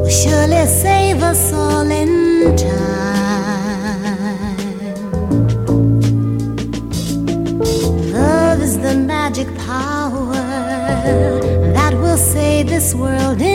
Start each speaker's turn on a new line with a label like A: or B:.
A: surely save us all in time. Love is the magic power that will save this world